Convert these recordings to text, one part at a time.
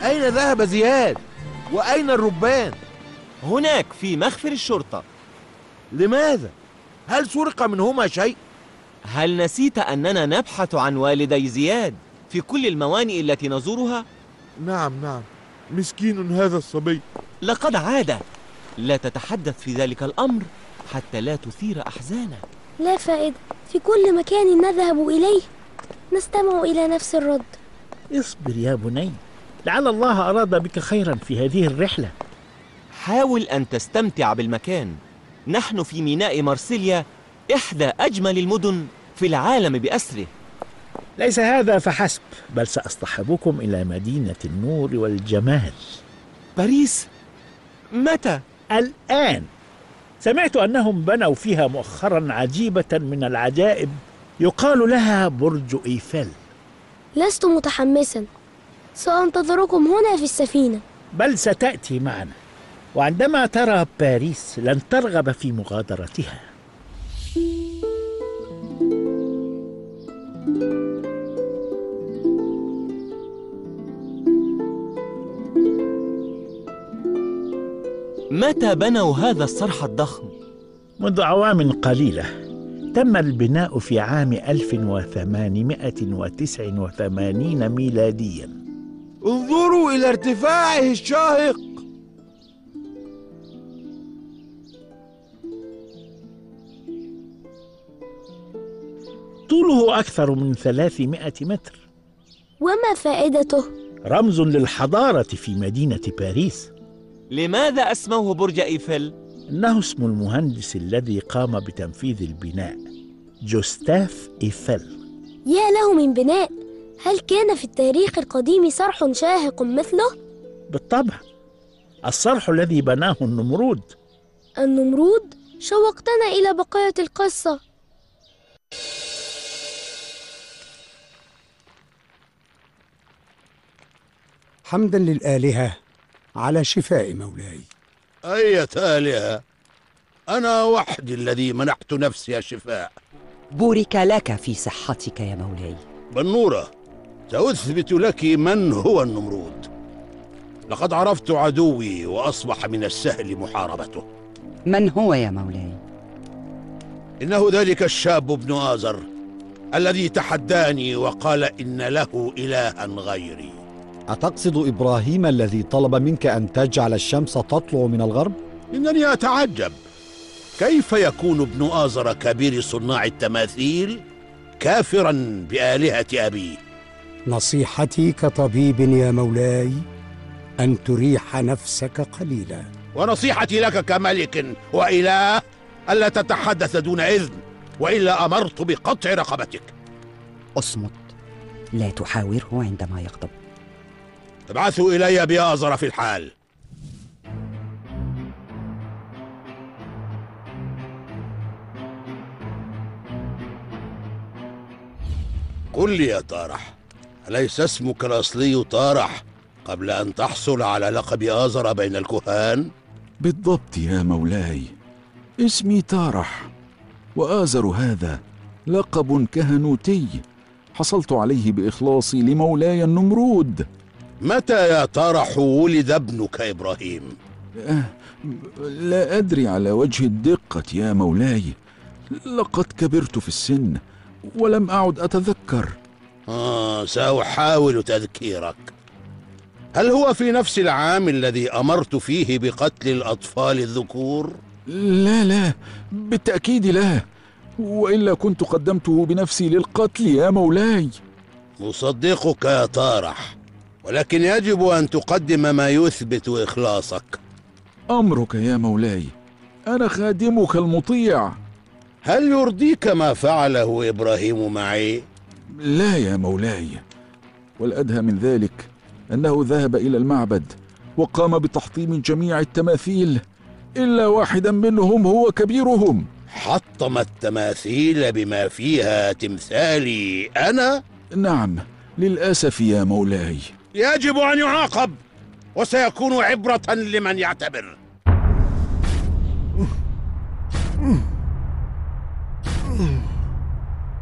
أين ذهب زياد؟ وأين الربان؟ هناك في مخفر الشرطة. لماذا؟ هل سرق منهما شيء؟ هل نسيت أننا نبحث عن والدي زياد في كل الموانئ التي نزورها؟ نعم، مسكين هذا الصبي. لقد عاد. لا تتحدث في ذلك الأمر حتى لا تثير أحزانك. لا فائدة، في كل مكان نذهب إليه نستمع إلى نفس الرد. اصبر يا بني، لعل الله أراد بك خيرا في هذه الرحلة. حاول أن تستمتع بالمكان. نحن في ميناء مارسيليا، إحدى أجمل المدن في العالم بأسره. ليس هذا فحسب، بل سأصطحبكم إلى مدينة النور والجمال. باريس؟ متى؟ الآن. سمعت أنهم بنوا فيها مؤخرا عجيبة من العجائب يقال لها برج إيفل. لست متحمسا، سأنتظركم هنا في السفينة. بل ستأتي معنا، وعندما ترى باريس لن ترغب في مغادرتها. متى بنوا هذا الصرح الضخم؟ منذ أعوام قليلة. تم البناء في عام 1889 ميلاديا. انظروا إلى ارتفاعه الشاهق. طوله أكثر من 300 متر. وما فائدته؟ رمز للحضارة في مدينة باريس. لماذا أسموه برج إيفل؟ إنه اسم المهندس الذي قام بتنفيذ البناء، جوستاف إيفل. يا له من بناء! هل كان في التاريخ القديم صرح شاهق مثله؟ بالطبع، الصرح الذي بناه النمرود. النمرود؟ شوقتنا إلى بقية القصة. حمدا للآلهة على شفاء مولاي. أية آلهة؟ أنا وحدي الذي منحت نفسي الشفاء. بورك لك في صحتك يا مولاي. بنورة، سأثبت لك من هو النمرود. لقد عرفت عدوي وأصبح من السهل محاربته. من هو يا مولاي؟ إنه ذلك الشاب ابن آزر الذي تحداني وقال إن له إلها غيري. أتقصد إبراهيم الذي طلب منك أن تجعل الشمس تطلع من الغرب؟ إنني أتعجب كيف يكون ابن آزر كبير صناع التماثيل كافرا بآلهة أبيه. نصيحتي كطبيب يا مولاي أن تريح نفسك قليلا. ونصيحتي لك كملك وإله ألا تتحدث دون إذن، وإلا أمرت بقطع رقبتك. اصمت، لا تحاوره عندما يغضب. ابعثوا إلي بآزر في الحال. قل لي يا طارح، أليس اسمك الأصلي طارح قبل أن تحصل على لقب آزر بين الكهان؟ بالضبط يا مولاي، اسمي طارح، وآزر هذا لقب كهنوتي حصلت عليه بإخلاصي لمولاي النمرود. متى يا طارح ولد ابنك إبراهيم؟ لا أدري على وجه الدقة يا مولاي، لقد كبرت في السن ولم أعد أتذكر. سأحاول تذكيرك. هل هو في نفس العام الذي أمرت فيه بقتل الأطفال الذكور؟ لا، بالتأكيد لا، وإلا كنت قدمته بنفسي للقتل يا مولاي. مصدقك يا طارح، ولكن يجب أن تقدم ما يثبت إخلاصك. أمرك يا مولاي، أنا خادمك المطيع. هل يرضيك ما فعله إبراهيم معي؟ لا يا مولاي، والأدهى من ذلك أنه ذهب إلى المعبد وقام بتحطيم جميع التماثيل إلا واحدا منهم هو كبيرهم. حطم التماثيل بما فيها تمثالي أنا؟ نعم للأسف يا مولاي. يجب أن يعاقب، وسيكون عبرة لمن يعتبر.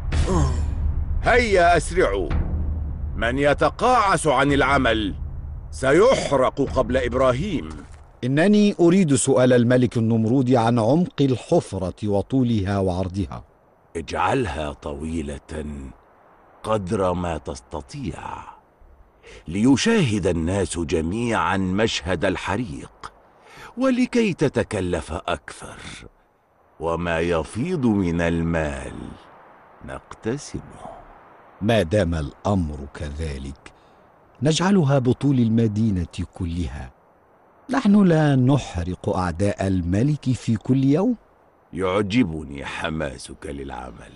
هيا أسرعوا، من يتقاعس عن العمل سيحرق قبل إبراهيم. إنني أريد سؤال الملك النمرود عن عمق الحفرة وطولها وعرضها. اجعلها طويلة قدر ما تستطيع، ليشاهد الناس جميعا مشهد الحريق، ولكي تتكلف أكثر، وما يفيض من المال نقتسمه. ما دام الأمر كذلك نجعلها بطول المدينة كلها. نحن لا نحرق أعداء الملك في كل يوم. يعجبني حماسك للعمل.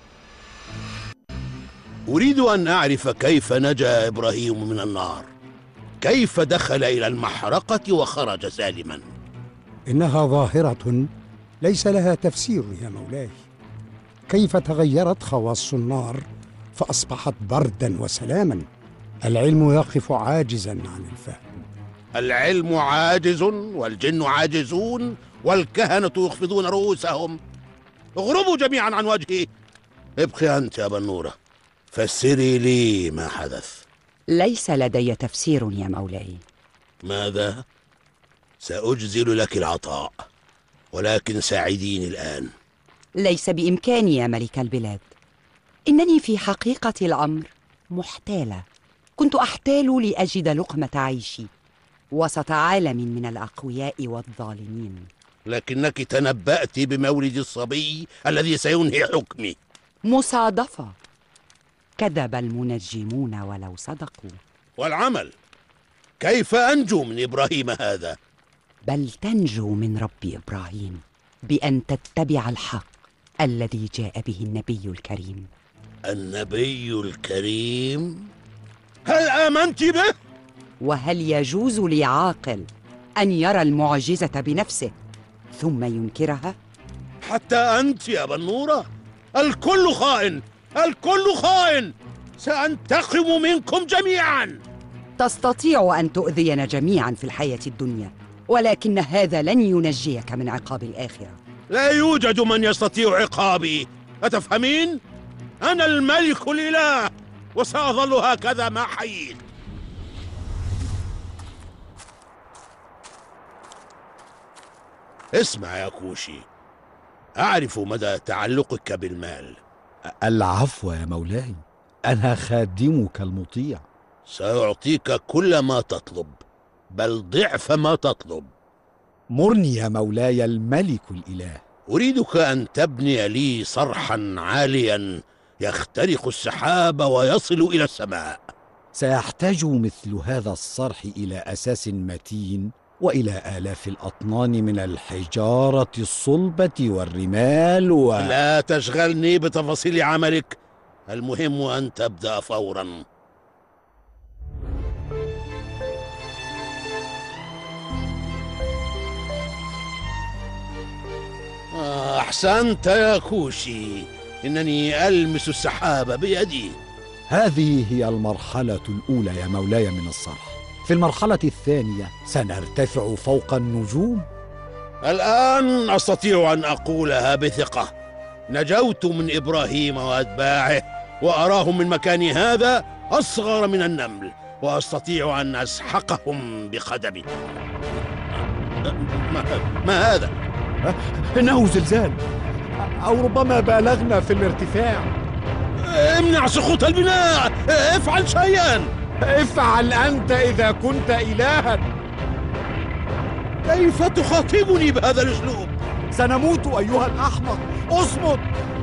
أريد أن أعرف كيف نجا إبراهيم من النار، كيف دخل إلى المحرقة وخرج سالما. إنها ظاهرة ليس لها تفسير يا مولاي. كيف تغيرت خواص النار فأصبحت بردا وسلاما؟ العلم يقف عاجزا عن الفهم. العلم عاجز والجن عاجزون والكهنة يخفضون رؤوسهم. اغربوا جميعا عن وجهي. ابقي أنت يا بنورة، فسري لي ما حدث. ليس لدي تفسير يا مولاي. ماذا؟ سأجزل لك العطاء، ولكن ساعديني الآن. ليس بإمكاني يا ملك البلاد. إنني في حقيقة الأمر محتالة. كنت أحتال لأجد لقمة عيشي وسط عالم من الأقوياء والظالمين. لكنك تنبأت بمولد الصبي الذي سينهي حكمي. مصادفة. كذب المنجمون ولو صدقوا. والعمل؟ كيف أنجو من إبراهيم هذا؟ بل تنجو من رب إبراهيم بأن تتبع الحق الذي جاء به النبي الكريم. النبي الكريم؟ هل آمنت به؟ وهل يجوز لعاقل أن يرى المعجزة بنفسه ثم ينكرها؟ حتى أنت يا بنورة؟ الكل خائن، الكل خائن. سأنتقم منكم جميعا. تستطيع أن تؤذينا جميعا في الحياة الدنيا، ولكن هذا لن ينجيك من عقاب الآخرة. لا يوجد من يستطيع عقابي، أتفهمين؟ أنا الملك الإله، وسأظل هكذا ما حييت. اسمع يا كوشي، أعرف مدى تعلقك بالمال. العفو يا مولاي، أنا خادمك المطيع. سأعطيك كل ما تطلب، بل ضعف ما تطلب. مرني يا مولاي الملك الإله. أريدك أن تبني لي صرحا عاليا يخترق السحاب ويصل إلى السماء. سيحتاج مثل هذا الصرح إلى أساس متين وإلى آلاف الأطنان من الحجارة الصلبة والرمال لا تشغلني بتفاصيل عملك، المهم أن تبدأ فورا. أحسنت يا كوشي، إنني ألمس السحاب بيدي. هذه هي المرحلة الأولى يا مولاي من الصرح. في المرحلة الثانية سنرتفع فوق النجوم. الآن أستطيع أن أقولها بثقة. نجوت من إبراهيم وأتباعه، وأراهم من مكاني هذا أصغر من النمل، وأستطيع أن أسحقهم بقدمي. ما هذا؟ إنه زلزال، أو ربما بالغنا في الارتفاع. امنع سقوط البناء، افعل شيئا. افعل أنت إذا كنت إلها. كيف تخاطبني بهذا الأسلوب؟ سنموت أيها الأحمق، اصمت.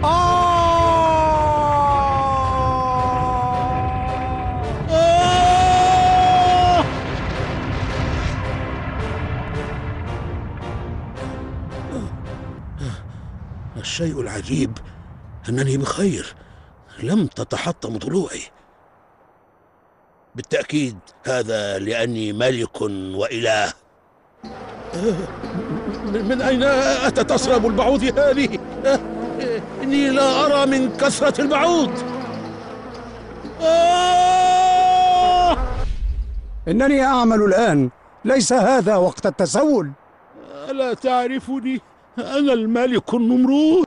الشيء العجيب أنني بخير، لم تتحطم ضلوعي. بالتأكيد هذا لأني ملك وإله. من أين أتت أسراب البعوض هذه؟ إني لا أرى من كثرة البعوض. إنني أعمل الآن، ليس هذا وقت التسول. ألا تعرفني؟ أنا الملك النمرود.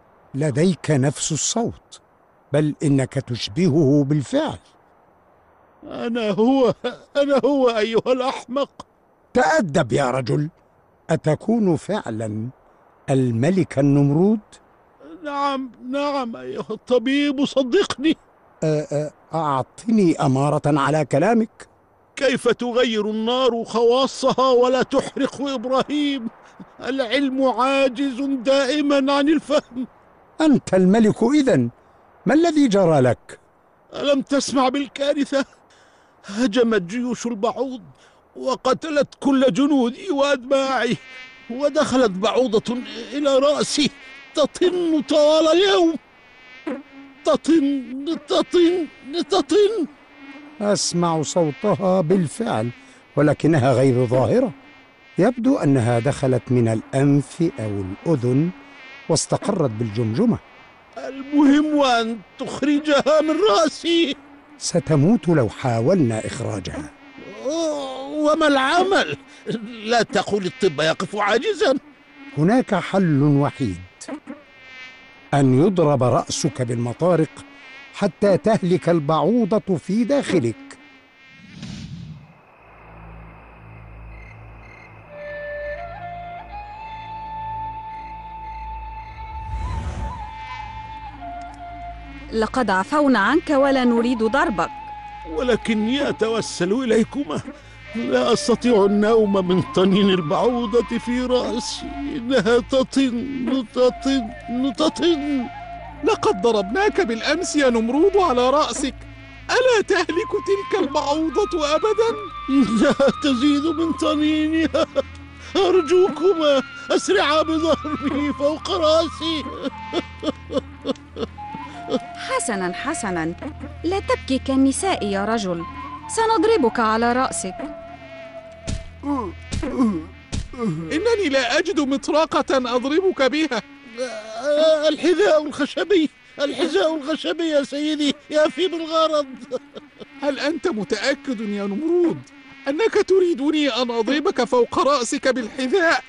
لديك نفس الصوت، بل إنك تشبهه بالفعل. أنا هو أيها الأحمق. تأدب يا رجل. أتكون فعلا الملك النمرود؟ نعم أيها الطبيب، صدقني. أعطني أمارة على كلامك. كيف تغير النار خواصها ولا تحرق إبراهيم؟ العلم عاجز دائما عن الفهم. أنت الملك إذن، ما الذي جرى لك؟ ألم تسمع بالكارثة؟ هجمت جيوش البعوض وقتلت كل جنودي وأتباعي، ودخلت بعوضة إلى رأسي تطن طوال اليوم. تطن. أسمع صوتها بالفعل، ولكنها غير ظاهرة. يبدو أنها دخلت من الأنف أو الأذن واستقرت بالجمجمة. المهم أن تخرجها من رأسي. ستموت لو حاولنا إخراجها. وما العمل؟ لا تقل الطب يقف عاجزا. هناك حل وحيد، أن يضرب رأسك بالمطارق حتى تهلك البعوضة في داخلك. لقد عفونا عنك ولا نريد ضربك، ولكني أتوسل إليكما. لا أستطيع النوم من طنين البعوضة في رأسي. إنها تطن. لقد ضربناك بالأمس يا نمرود على رأسك. ألا تهلك تلك البعوضة أبدا؟ إنها تزيد من طنينها. أرجوكما أسرعا بضربي فوق رأسي. حسنا، لا تبكي كالنساء يا رجل، سنضربك على رأسك. إنني لا أجد مطرقة أضربك بها. الحذاء الخشبي يا سيدي يفي بالغرض. هل أنت متأكد يا نمرود أنك تريدني أن أضربك فوق رأسك بالحذاء؟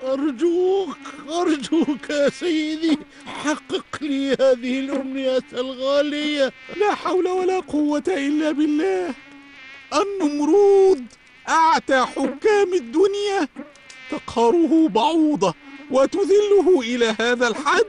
أرجوك يا سيدي، حقق لي هذه الأمنية الغالية. لا حول ولا قوة إلا بالله. النمرود أعتى حكام الدنيا، تقهره بعوضة وتذله إلى هذا الحد.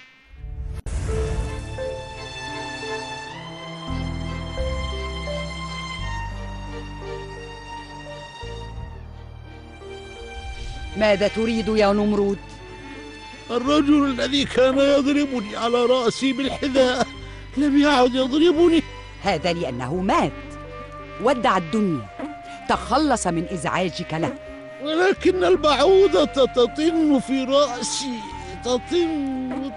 ماذا تريد يا نمرود؟ الرجل الذي كان يضربني على رأسي بالحذاء لم يعد يضربني. هذا لأنه مات، ودع الدنيا، تخلص من إزعاجك له. ولكن البعوضة تطن في رأسي، تطن.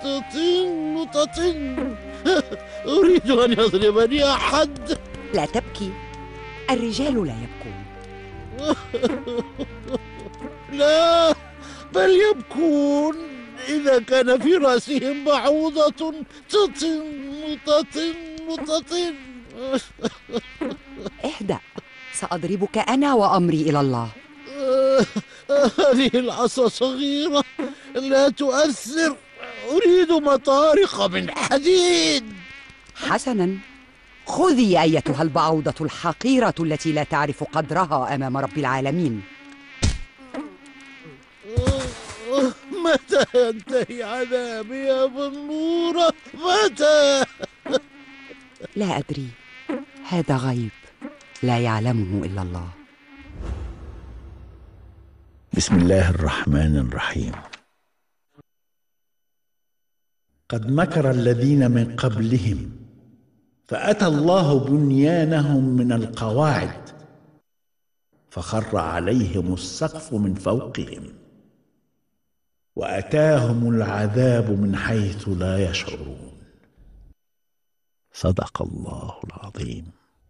أريد أن يضربني أحد. لا تبكي، الرجال لا يبكون. لا، بل يبكون إذا كان في رأسهم بعوضة تطن. اهدأ، سأضربك أنا وأمري إلى الله. هذه العصا صغيرة لا تؤثر. أريد مطارق من حديد. حسنا، خذي أيتها البعوضة الحقيرة التي لا تعرف قدرها أمام رب العالمين. متى ينتهي عذابي يا بنورة؟ متى؟ لا أدري، هذا غيب لا يعلمه إلا الله. بسم الله الرحمن الرحيم. قد مكر الذين من قبلهم فأتى الله بنيانهم من القواعد فخر عليهم السقف من فوقهم وأتاهم العذاب من حيث لا يشعرون. صدق الله العظيم.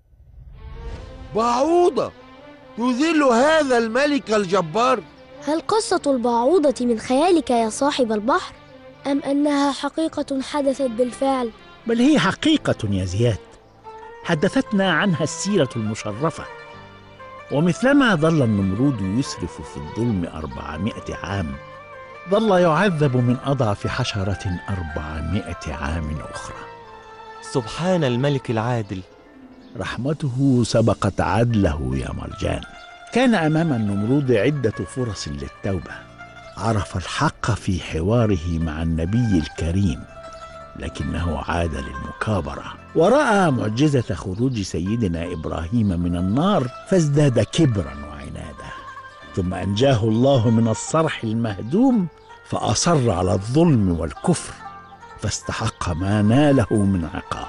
بعوضة تذل هذا الملك الجبار. هل قصة البعوضة من خيالك يا صاحب البحر، أم أنها حقيقة حدثت بالفعل؟ بل هي حقيقة يا زياد، حدثتنا عنها السيرة المشرفة. ومثلما ظل النمرود يسرف في الظلم 400 عام، ظل يعذب من أضعف حشرة 400 عام أخرى. سبحان الملك العادل، رحمته سبقت عدله يا مرجان. كان أمام النمرود عدة فرص للتوبة. عرف الحق في حواره مع النبي الكريم، لكنه عاد للمكابرة، ورأى معجزة خروج سيدنا إبراهيم من النار فازداد كبرا وعنادا. ثم أنجاه الله من الصرح المهدوم فأصر على الظلم والكفر، فاستحق ما ناله من عقاب.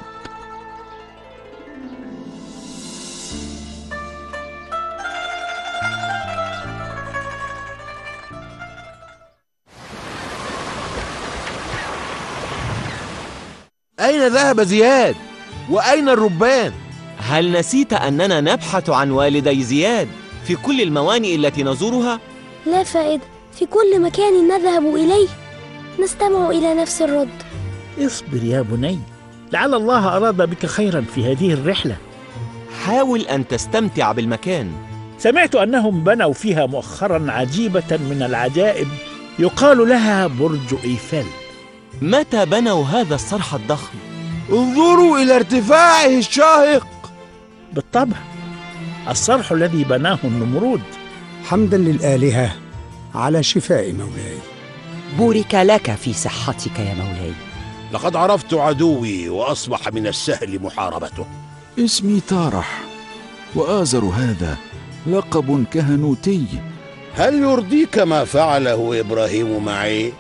أين ذهب زياد؟ وأين الربان؟ هل نسيت أننا نبحث عن والدي زياد في كل الموانئ التي نزورها؟ لا فائدة، في كل مكان نذهب إليه نستمع إلى نفس الرد. اصبر يا بني، لعل الله أراد بك خيرا في هذه الرحلة. حاول أن تستمتع بالمكان. سمعت أنهم بنوا فيها مؤخرا عجيبة من العجائب يقال لها برج إيفل. متى بنوا هذا الصرح الضخم؟ انظروا إلى ارتفاعه الشاهق. بالطبع، الصرح الذي بناه النمرود. حمدا للآلهة على شفاء مولاي. بورك لك في صحتك يا مولاي. لقد عرفت عدوي وأصبح من السهل محاربته. اسمي تارح، وآزر هذا لقب كهنوتي. هل يرضيك ما فعله إبراهيم معي؟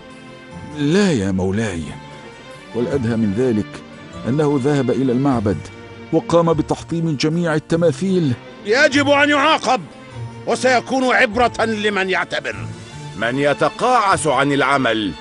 لا يا مولاي، والأدهى من ذلك أنه ذهب إلى المعبد وقام بتحطيم جميع التماثيل. يجب أن يعاقب، وسيكون عبرة لمن يعتبر. من يتقاعس عن العمل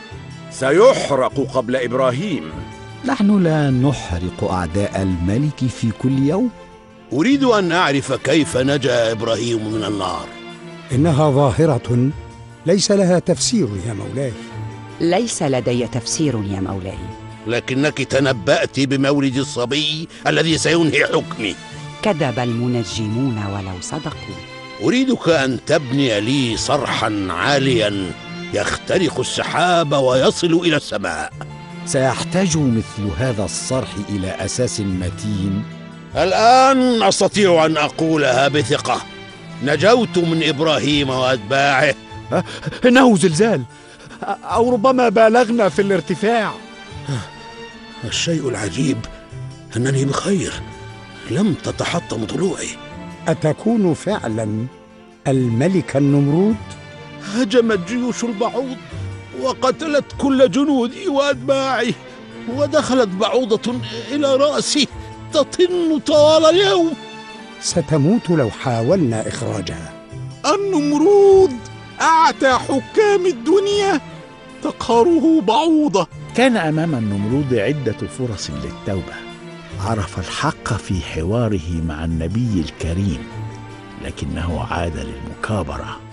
سيحرق قبل إبراهيم. نحن لا نحرق أعداء الملك في كل يوم. أريد أن أعرف كيف نجا إبراهيم من النار. إنها ظاهرة ليس لها تفسير يا مولاي. ليس لدي تفسير يا مولاي. لكنك تنبأت بمولد الصبي الذي سينهي حكمي. كذب المنجمون ولو صدقوا. أريدك أن تبني لي صرحا عاليا يخترق السحاب ويصل إلى السماء. سيحتاج مثل هذا الصرح إلى أساس متين. الآن أستطيع أن أقولها بثقة: نجوت من إبراهيم وأتباعه. إنه زلزال، أو ربما بالغنا في الارتفاع. الشيء العجيب أنني بخير، لم تتحطم ضلوعي. أتكون فعلا الملك النمرود؟ هجمت جيوش البعوض وقتلت كل جنودي وأتباعي، ودخلت بعوضة إلى رأسي تطن طوال اليوم. ستموت لو حاولنا إخراجها. النمرود أعتى حكام الدنيا، تقهره بعوضة. كان أمام النمرود عدة فرص للتوبة. عرف الحق في حواره مع النبي الكريم، لكنه عاد للمكابرة،